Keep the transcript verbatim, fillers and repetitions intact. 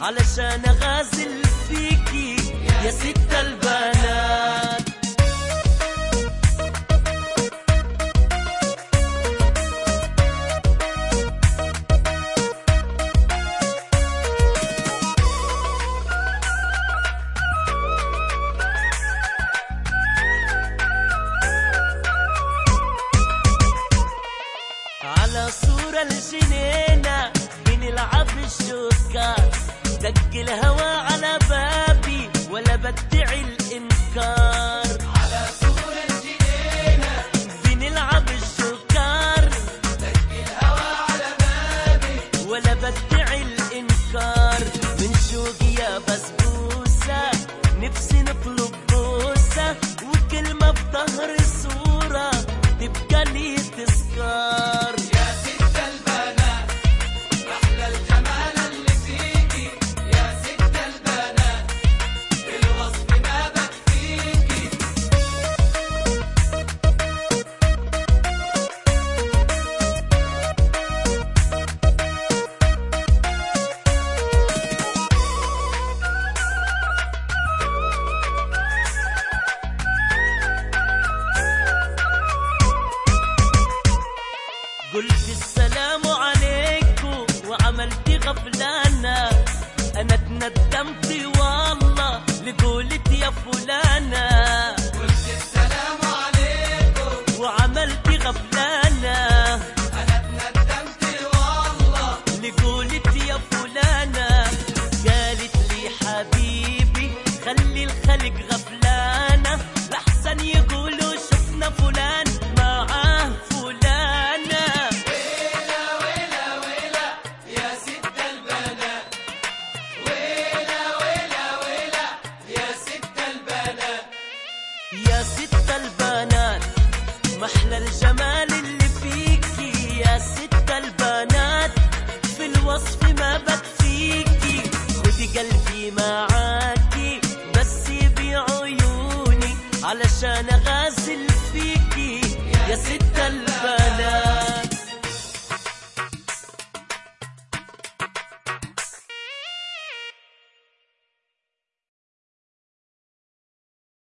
علشان اغازل فيكي يا ست البنات. على صورة الجنينة بنلعب الشوكات، دق الهوى على بابي ولا بدعي الإنكار. على صورة الجنينة بنلعب الشوكار، دق الهوى على بابي ولا بدعي الإنكار. من شوقي يا بسبوسة نفسي نطلب بوسة، وكلمة بظهر الصورة تبقى لي تذكار. يا ست البنات أحلى الجمال اللي فيكي، يا ست البنات بالوصف ما بكفيكي. قلت السلام عليكم وعملت غفلانة، أنا اتندمت والله لقولت يا فلانة. قلت السلام عليكم وعملت غفلانة، أنا اتندمت والله لقولت يا فلانة. قالت لي حبيبي خلي الخلق غفلانة، لحسن يقولوا شفنا فلان معاه فلانة. ويلا ويلا ويلا يا ست البنات، ويلا ويلا ويلا يا ست البنات. يا ست البنات محلى الجمال اللي فيكي، يا ست البنات في الوصف ما بكفيكي. خدي قلبي معاكي بس بعيوني علشان اغازل فيكي يا ست البنات.